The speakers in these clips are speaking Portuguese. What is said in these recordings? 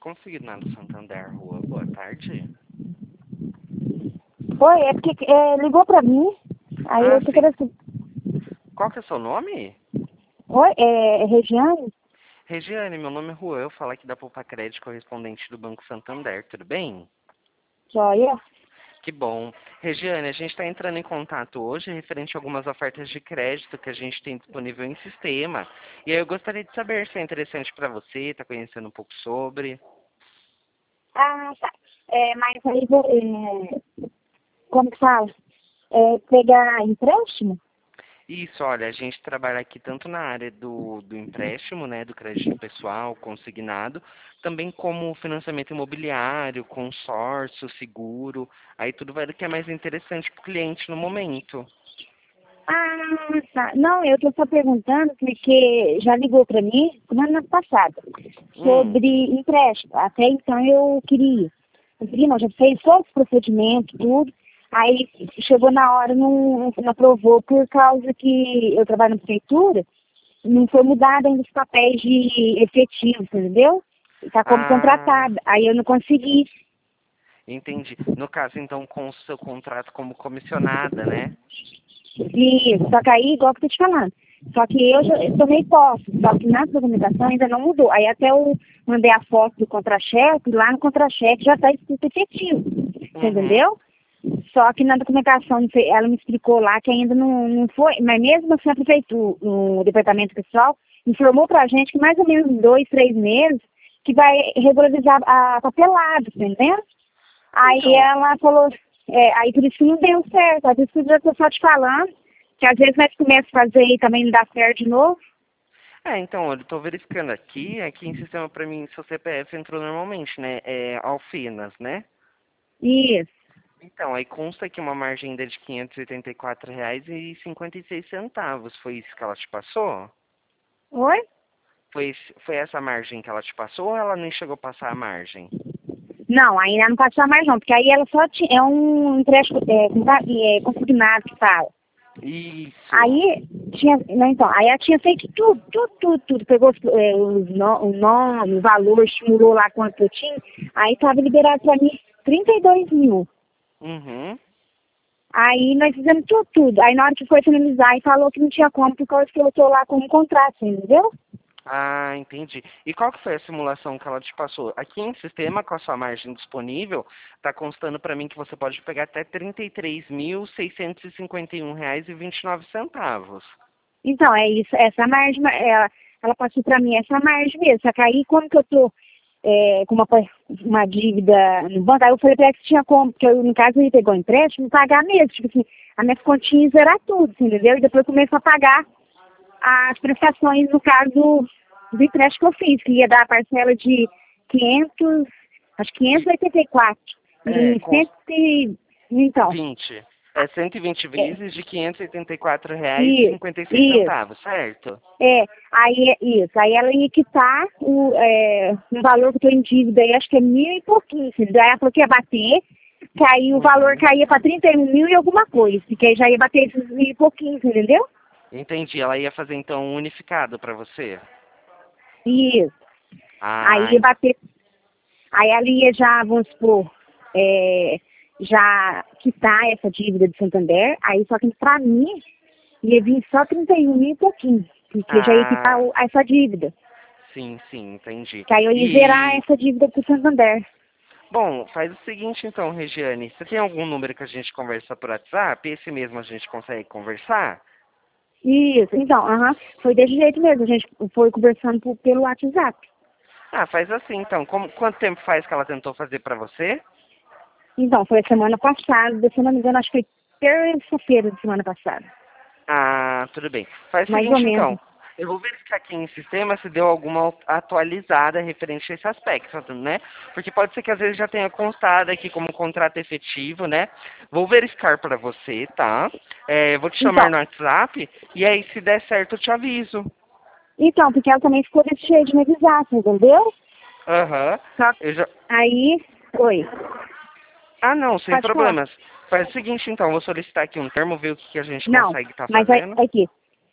Consignado Santander Rua, boa tarde. Oi, é porque ligou pra mim, aí eu tô sim. querendo... Qual que é o seu nome? Oi, é Regiane? Regiane, meu nome é Juan, eu falo aqui da Poupa Crédito, correspondente do Banco Santander, tudo bem? Joia? Que bom. Regiane, a gente está entrando em contato hoje referente a algumas ofertas de crédito que a gente tem disponível em sistema. E aí eu gostaria de saber se é interessante para você, está conhecendo um pouco sobre. Ah, tá. Mas aí, como que fala? Pegar empréstimo? Isso, olha, a gente trabalha aqui tanto na área do empréstimo, né, do crédito pessoal, consignado, também como financiamento imobiliário, consórcio, seguro, aí tudo vai do que é mais interessante para o cliente no momento. Ah, tá. Não, eu tô só perguntando porque já ligou pra mim semana passada sobre empréstimo. Até então eu queria. Eu queria, não, já fez todos os procedimentos, tudo. Aí chegou na hora, não aprovou por causa que eu trabalho na prefeitura, não foi mudado ainda os papéis de efetivo, entendeu? Está como Ah, contratada. Aí eu não consegui. entendi. No caso, então, com o seu contrato como comissionada, né? Isso, só que aí, igual que eu tô te falando. Só que eu já tomei posse, só que na documentação ainda não mudou. Aí até eu mandei a foto do contra-cheque, lá no contra-cheque já está escrito efetivo. Você Uhum. entendeu? Só que na documentação, ela me explicou lá que ainda não foi, mas mesmo assim a prefeitura, o departamento pessoal, informou pra gente que mais ou menos 2, 3 meses que vai regularizar a papelada, tá entendendo? Aí Então, ela falou, aí por isso que não deu certo, às vezes eu já tô só te falando, que às vezes nós começamos a fazer e também não dá certo de novo. então, eu estou verificando aqui em sistema para mim, seu CPF entrou normalmente, né? É Alfenas, né? Isso. Então, aí consta aqui uma margem ainda de R$ 584,56. Foi isso que ela te passou? Oi? Foi essa margem que ela te passou ou ela nem chegou a passar a margem? Não, ainda não passou mais não, porque aí ela só tinha, é um empréstimo consignado que fala. Isso. Aí tinha, não, então, aí ela tinha feito tudo. Pegou o nome, o valor, estimulou lá quanto eu tinha, aí estava liberado para mim 32 mil. Uhum. Aí nós fizemos tudo. Aí na hora que foi finalizar, aí falou que não tinha como, por causa que eu tô lá com um contrato, entendeu? Ah, entendi. E qual que foi a simulação que ela te passou? Aqui em sistema, com a sua margem disponível, está constando para mim que você pode pegar até R$ 33.651,29. Então, é isso, essa margem, ela passou para mim essa margem mesmo. Só que aí, como que eu tô com uma dívida no banco, aí eu falei pra ela que tinha como, porque eu, no caso ele pegou o empréstimo, pagar mesmo, tipo assim, a minha continha zerar tudo, assim, entendeu? E depois começou a pagar as prestações, no caso do empréstimo que eu fiz, que ia dar a parcela de 500, acho que 584. É, E com 100, então, 20. É 120 é, vezes de R$ 584,56, isso, isso. certo? Aí isso, aí ela ia quitar um valor que eu tô em dívida aí, acho que é mil e pouquinho, entendeu? Aí ela falou que ia bater, que aí o valor Uhum. caía para 31 mil e alguma coisa, que aí já ia bater esses mil e pouquinho, entendeu? Entendi. Ela ia fazer então um unificado para você. Isso. Aí Ah, ia bater, aí ela ia já, vamos supor, é, já quitar essa dívida de Santander, aí só que pra mim ia vir só 31 mil e pouquinho, porque já ia quitar ah, essa dívida. sim, entendi. Que aí eu ia zerar E, essa dívida pro Santander. bom, faz o seguinte então, Regiane. Você tem algum número que a gente conversa por WhatsApp? Esse mesmo a gente consegue conversar? Isso, então, foi desse jeito mesmo, a gente foi conversando pelo WhatsApp. Ah, faz assim então. Quanto tempo faz que ela tentou fazer para você? Então, foi a semana passada, se eu não me engano, acho que foi terça-feira da semana passada, Ah, tudo bem. Faz o mais ou seguinte, menos. então. Eu vou verificar aqui em sistema se deu alguma atualizada referente a esse aspecto, né? Porque pode ser que às vezes já tenha constado aqui como contrato efetivo, né? Vou verificar para você, tá? Vou te chamar Então, no WhatsApp e aí se der certo eu te aviso. porque ela também ficou desse jeito de me avisar, você entendeu? Aham. Só que Eu já... aí, oi, Ah, não, sem pode falar. problemas. Faz o seguinte, então. Vou solicitar aqui um termo, ver o que a gente Não, consegue estar mas fazendo. aqui.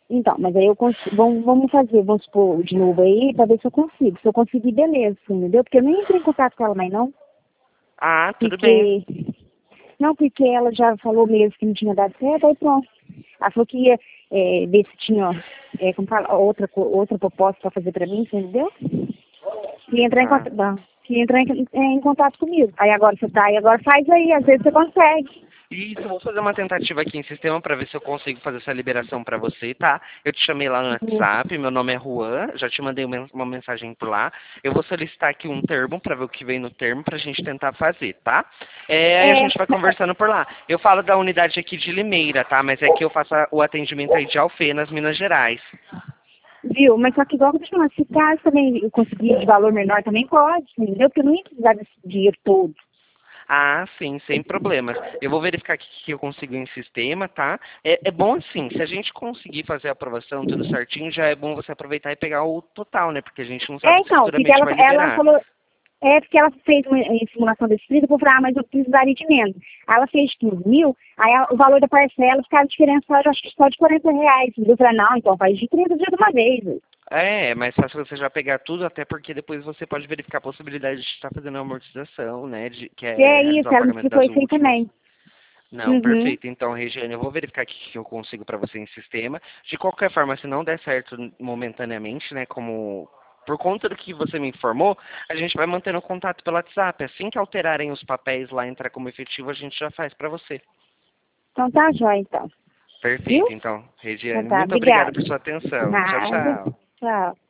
Então, mas aí eu consigo, vamos fazer, vamos supor, de novo aí, pra ver se eu consigo. Se eu conseguir, beleza, entendeu? Porque eu nem entrei em contato com ela mais não, Ah, tudo bem. porque... Não, porque ela já falou mesmo que não tinha dado certo, aí pronto. Ela falou que ia ver se tinha como fala, outra proposta para fazer para mim, entendeu? Que ia entrar em Ah. contato, não, que ia entrar em contato comigo. Aí agora você tá aí, agora faz aí, às vezes você consegue. Isso, eu vou fazer uma tentativa aqui em sistema para ver se eu consigo fazer essa liberação para você, tá? Eu te chamei lá no Uhum. WhatsApp, meu nome é Juan, já te mandei uma mensagem por lá. Eu vou solicitar aqui um termo para ver o que vem no termo para a gente tentar fazer, tá? Aí a É, gente vai conversando por lá. Eu falo da unidade aqui de Limeira, tá? Mas é que eu faço o atendimento aí de Alfenas, Minas Gerais. viu? Mas só que igual eu tô te falando, se caso também eu conseguir de valor menor, também pode, entendeu? Porque eu não ia precisar desse dinheiro todo. Ah, sim, sem problemas. Eu vou verificar aqui que eu consigo em sistema, tá? É bom assim, se a gente conseguir fazer a aprovação tudo certinho, já é bom você aproveitar e pegar o total, né? Porque a gente não sabe se Então, porque futuramente vai ela liberar. falou, porque ela fez uma simulação desse preço, eu falei, mas eu precisaria de menos. Aí ela fez 15 mil, aí o valor da parcela ficava diferenciado, eu acho que só de R$ 40. Eu falei, não, então faz de 30 dias de uma vez. É mais fácil você já pegar tudo, até porque depois você pode verificar a possibilidade de estar fazendo a amortização, né? Que E é é realizar isso, o ela me pagamento explicou das isso aí últimas. também. Não, Uhum. perfeito. Então, Regiane, eu vou verificar aqui que eu consigo para você em sistema. De qualquer forma, se não der certo momentaneamente, né, como por conta do que você me informou, a gente vai mantendo contato pelo WhatsApp. Assim que alterarem os papéis lá entrar como efetivo, a gente já faz para você. Então tá jóia, então. Viu? Perfeito, então, Então Regiane. tá, Muito obrigado obrigada. por sua atenção. Tchau, Nada. tchau. Tchau.